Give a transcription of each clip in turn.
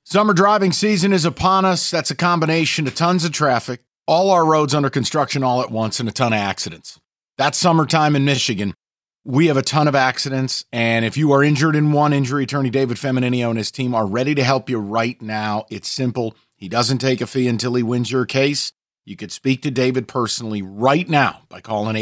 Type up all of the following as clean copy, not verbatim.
Summer driving season is upon us. That's a combination of tons of traffic, all our roads under construction all at once, and a ton of accidents. That's summertime in Michigan. We have a ton of accidents, and if you are injured in one, injury attorney David Feminino and his team are ready to help you right now. It's simple. He doesn't take a fee until he wins your case. You could speak to David personally right now by calling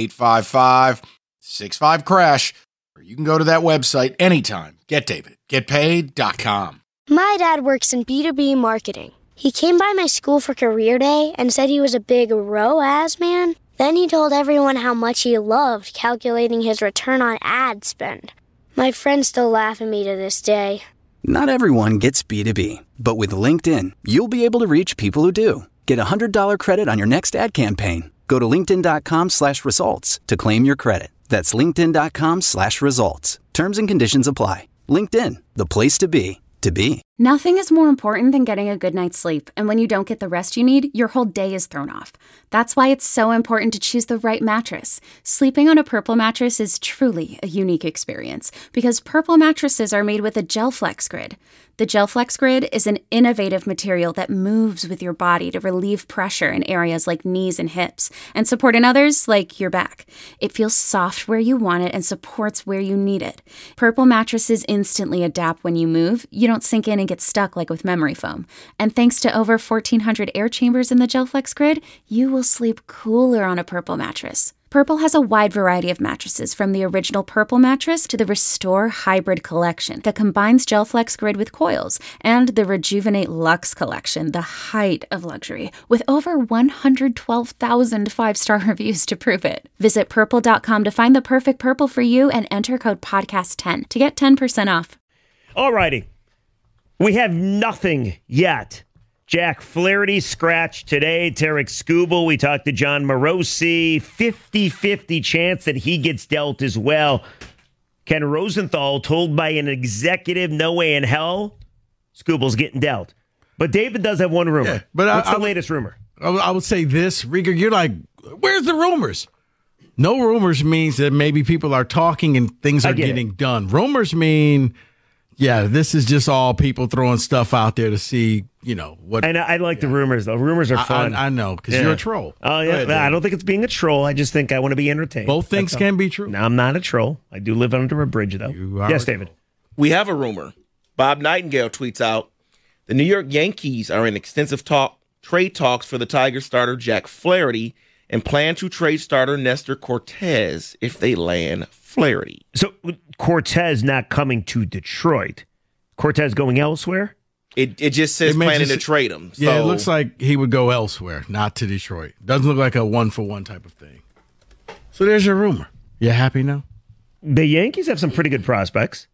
855-65-CRASH, or you can go to that website anytime. GetDavid.GetPaid.com. My dad works in B2B marketing. He came by my school for career day and said he was a big ROAS man. Then he told everyone how much he loved calculating his return on ad spend. My friends still laugh at me to this day. Not everyone gets B2B, but with LinkedIn, you'll be able to reach people who do. Get a $100 credit on your next ad campaign. Go to linkedin.com/results to claim your credit. That's linkedin.com/results. Terms and conditions apply. LinkedIn, the place to be, to be. Nothing is more important than getting a good night's sleep, and when you don't get the rest you need, your whole day is thrown off. That's why it's so important to choose the right mattress. Sleeping on a Purple mattress is truly a unique experience, because Purple mattresses are made with a GelFlex Grid. The GelFlex Grid is an innovative material that moves with your body to relieve pressure in areas like knees and hips, and support in others like your back. It feels soft where you want it and supports where you need it. Purple mattresses instantly adapt when you move. You don't sink in and get stuck like with memory foam. And thanks to over 1,400 air chambers in the GelFlex Grid, you will sleep cooler on a Purple mattress. Purple has a wide variety of mattresses, from the original Purple mattress to the Restore Hybrid collection that combines GelFlex Grid with coils, and the Rejuvenate Luxe collection, the height of luxury, with over 112,000 five-star reviews to prove it. Visit Purple.com to find the perfect Purple for you and enter code podcast10 to get 10% off. Alrighty. We have nothing yet. Jack Flaherty scratched today. Tarek Skubal, we talked to John Morosi. 50-50 chance that he gets dealt as well. Ken Rosenthal told by an executive, no way in hell, Skubal's getting dealt. But David does have one rumor. Yeah, but what's the latest rumor? I would say this, Rieger, you're like, where's the rumors? No rumors means that maybe people are talking and things are getting done. Rumors mean... yeah, this is just all people throwing stuff out there to see, what. And I like the rumors, though. Rumors are fun. I know, because you're a troll. Oh, yeah. Ahead, I don't think it's being a troll. I just think I want to be entertained. Both things can be true. No, I'm not a troll. I do live under a bridge, though. Yes, David. We have a rumor. Bob Nightingale tweets out, the New York Yankees are in extensive trade talks for the Tigers starter Jack Flaherty and plan to trade starter Nestor Cortez if they land Flaherty. So Cortez not coming to Detroit. Cortez going elsewhere? It just says planning to trade him. So. Yeah, it looks like he would go elsewhere, not to Detroit. Doesn't look like a one-for-one type of thing. So there's your rumor. You happy now? The Yankees have some pretty good prospects.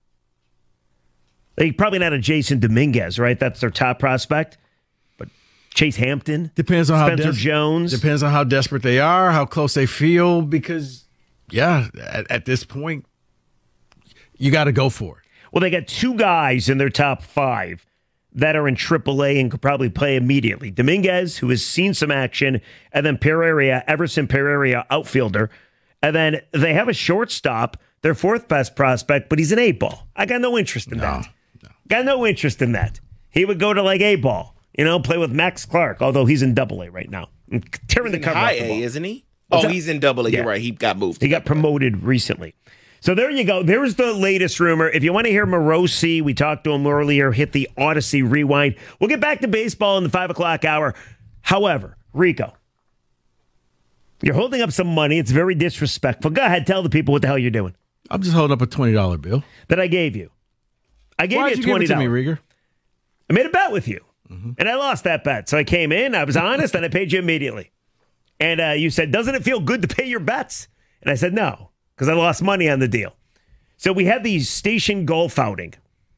They probably not a Jason Dominguez, right? That's their top prospect. But Chase Hampton, depends on Spencer Jones. Depends on how desperate they are, how close they feel, because, at this point, you got to go for it. Well, they got two guys in their top five that are in AAA and could probably play immediately. Dominguez, who has seen some action, and then Everson Pereira, outfielder. And then they have a shortstop, their fourth best prospect, but he's an A-ball. I got no interest in that. No. Got no interest in that. He would go to like A-ball, play with Max Clark, although he's in AA right now. Tearing the cover off the ball. Isn't he? He's in AA. Yeah. You're right. He got moved. He got promoted recently. So there you go. There's the latest rumor. If you want to hear Morosi, we talked to him earlier, hit the Odyssey rewind. We'll get back to baseball in the 5 o'clock hour. However, Rico, you're holding up some money. It's very disrespectful. Go ahead. Tell the people what the hell you're doing. I'm just holding up a $20 bill. That I gave you. I gave you $20. Give it to me, Rieger? I made a bet with you. Mm-hmm. And I lost that bet. So I came in, I was honest, and I paid you immediately. And you said, doesn't it feel good to pay your bets? And I said, no. Because I lost money on the deal. So we had the station golf outing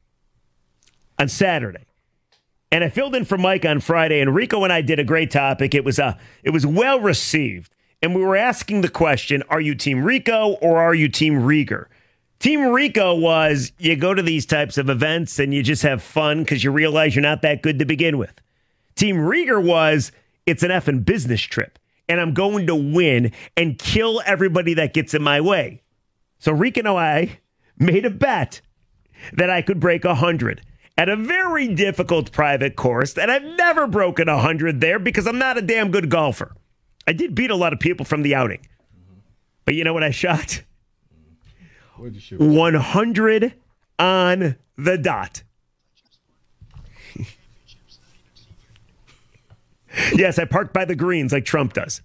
on Saturday. And I filled in for Mike on Friday, and Rico and I did a great topic. It was well received. And we were asking the question, are you Team Rico or are you Team Rieger? Team Rico was, you go to these types of events and you just have fun because you realize you're not that good to begin with. Team Rieger was, it's an effing business trip. And I'm going to win and kill everybody that gets in my way. So Rico and I made a bet that I could break 100. at a very difficult private course, and I've never broken 100 there because I'm not a damn good golfer. I did beat a lot of people from the outing. But you know what I shot? 100 on the dot. Yes, I parked by the greens like Trump does.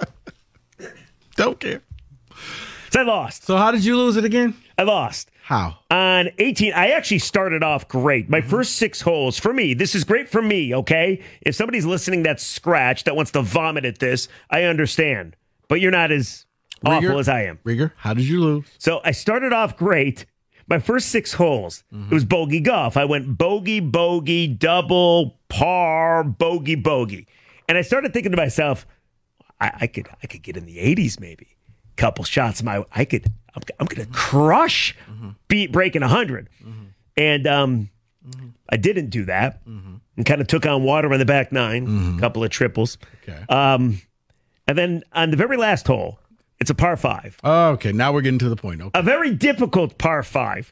Don't care. So I lost. So how did you lose it again? I lost. How? On 18, I actually started off great. My first 6 holes, for me, this is great for me, okay? If somebody's listening that's scratched, that wants to vomit at this, I understand. But you're not as awful as I am. Rieger, how did you lose? So I started off great. My first 6 holes, it was bogey golf. I went bogey, bogey, double, par, bogey, bogey. And I started thinking to myself, I could get in the 80s maybe. Couple shots, I'm gonna crush breaking 100. And I didn't do that. And kind of took on water on the back 9, a couple of triples. Okay. And then on the very last hole, it's a par 5. Oh, okay, now we're getting to the point. Okay. A very difficult par 5.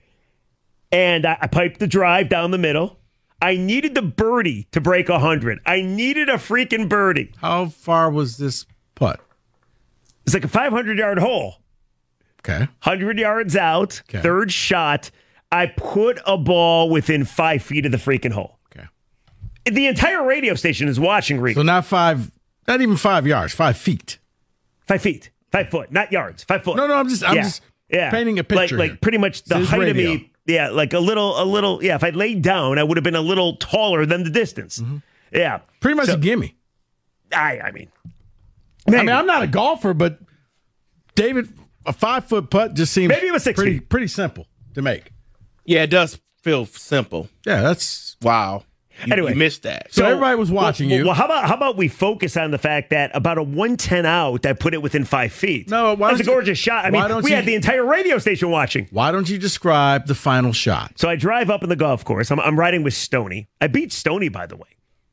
And I piped the drive down the middle. I needed the birdie to break 100. I needed a freaking birdie. How far was this putt? It's like a 500-yard hole. Okay. 100 yards out, third shot. I put a ball within 5 feet of the freaking hole. Okay. The entire radio station is watching, Reed. So not even 5 yards, 5 feet. 5 feet, 5 foot, not yards, 5 foot. No, I'm just painting a picture. Like pretty much the height of me. Yeah, like a little. Yeah, if I laid down, I would have been a little taller than the distance. Yeah, pretty much a gimme. I mean, I'm not a golfer, but David, a 5 foot putt just seems maybe it was 6 feet. Pretty simple to make. Yeah, it does feel simple. Yeah, that's wow. Anyway, you missed that. So everybody was watching you. Well, how about we focus on the fact that about a 110 out, I put it within 5 feet. No, that's a gorgeous shot. I mean, we had the entire radio station watching. Why don't you describe the final shot? So I drive up in the golf course. I'm riding with Stoney. I beat Stoney, by the way.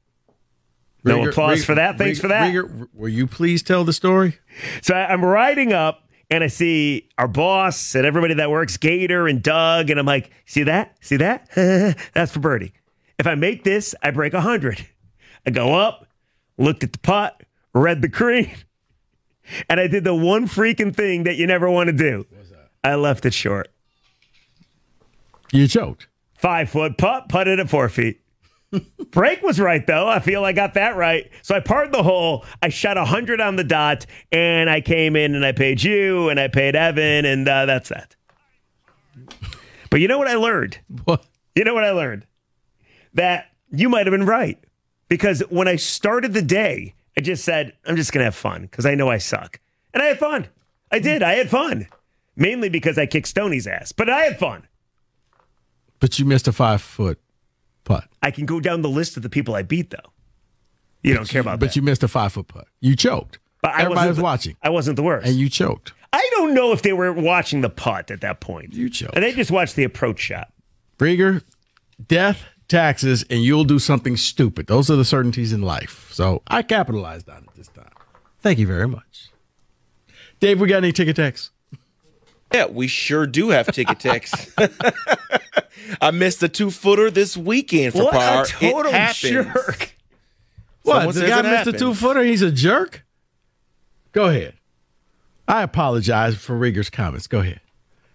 No applause for that. Thanks for that. Rieger, will you please tell the story? So I'm riding up, and I see our boss and everybody that works, Gator and Doug, and I'm like, see that? See that? That's for birdie. If I make this, I break 100. I go up, looked at the putt, read the green, and I did the one freaking thing that you never want to do. What was that? I left it short. You choked. 5 foot putt, putted at 4 feet. Break was right, though. I feel I got that right. So I parred the hole. I shot 100 on the dot, and I came in and I paid you, and I paid Evan, and that's that. But you know what I learned? What? You know what I learned? That you might have been right. Because when I started the day, I just said, I'm just going to have fun because I know I suck. And I had fun. I did. I had fun. Mainly because I kicked Stoney's ass. But I had fun. But you missed a 5 foot putt. I can go down the list of the people I beat, though. You don't care about that. But you missed a 5 foot putt. You choked. But everybody was watching. I wasn't the worst. And you choked. I don't know if they were watching the putt at that point. You choked. And they just watched the approach shot. Rieger, death, taxes, and you'll do something stupid. Those are the certainties in life. So I capitalized on it this time. Thank you very much. Dave, we got any ticket texts? Yeah, we sure do have ticket texts. I missed a 2-footer this weekend for par. What a total jerk. What, the guy missed a 2-footer? He's a jerk? Go ahead. I apologize for Rieger's comments. Go ahead.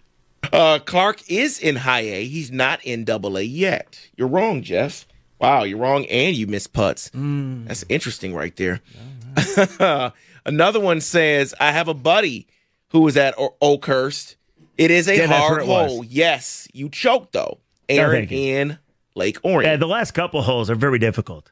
Clark is in high A. He's not in double A yet. You're wrong, Jeff. Wow, you're wrong, and you missed putts. That's interesting right there. Right. Another one says, I have a buddy who was at Oakhurst. It is a hard hole. Yes, you choked, though. Aaron in Lake Orion. Yeah, the last couple holes are very difficult.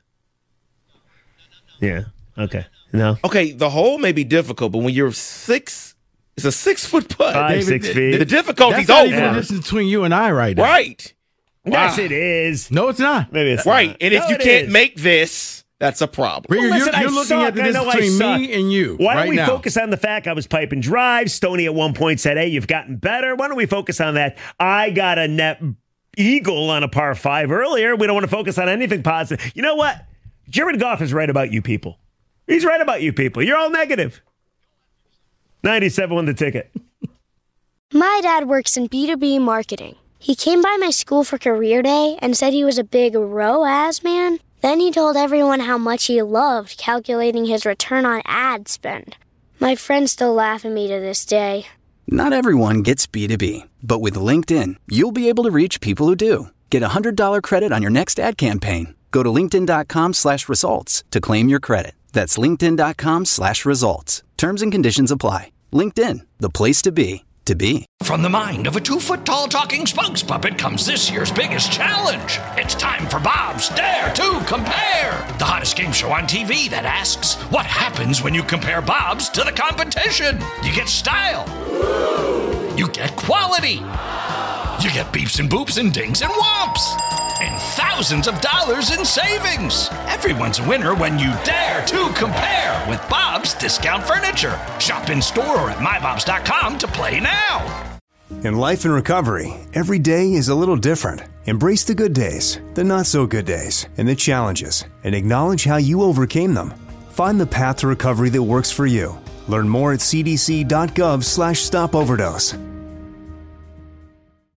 Yeah, okay. No. Okay, the hole may be difficult, but when you're 6... It's a 6 foot putt. 5, 6 feet. The difficulty's over. That's not even the distance between you and I right now. Right. Yes, it is. No, it's not. Maybe it's right. not. And if you can't make this, that's a problem. Rieger, you're looking at the distance between me and you. Why don't we focus on the fact I was piping drive? Stoney at one point said, hey, you've gotten better. Why don't we focus on that? I got a net eagle on a par 5 earlier. We don't want to focus on anything positive. You know what? Jared Goff is right about you people. He's right about you people. You're all negative. 97 won the ticket. My dad works in B2B marketing. He came by my school for career day and said he was a big ROAS man. Then he told everyone how much he loved calculating his return on ad spend. My friends still laugh at me to this day. Not everyone gets B2B, but with LinkedIn, you'll be able to reach people who do. Get a $100 credit on your next ad campaign. Go to linkedin.com/results to claim your credit. That's linkedin.com/results. Terms and conditions apply. LinkedIn, the place to be, to be. From the mind of a 2-foot-tall talking spokes puppet comes this year's biggest challenge. It's time for Bob's Dare to Compare, the hottest game show on TV that asks, what happens when you compare Bob's to the competition? You get style. You get quality. You get beeps and boops and dings and whomps. And thousands of dollars in savings. Everyone's a winner when you dare to compare with Bob's Discount Furniture. Shop in store or at mybobs.com to play now. In life and recovery, every day is a little different. Embrace the good days, the not so good days, and the challenges, and acknowledge how you overcame them. Find the path to recovery that works for you. Learn more at cdc.gov/stopoverdose.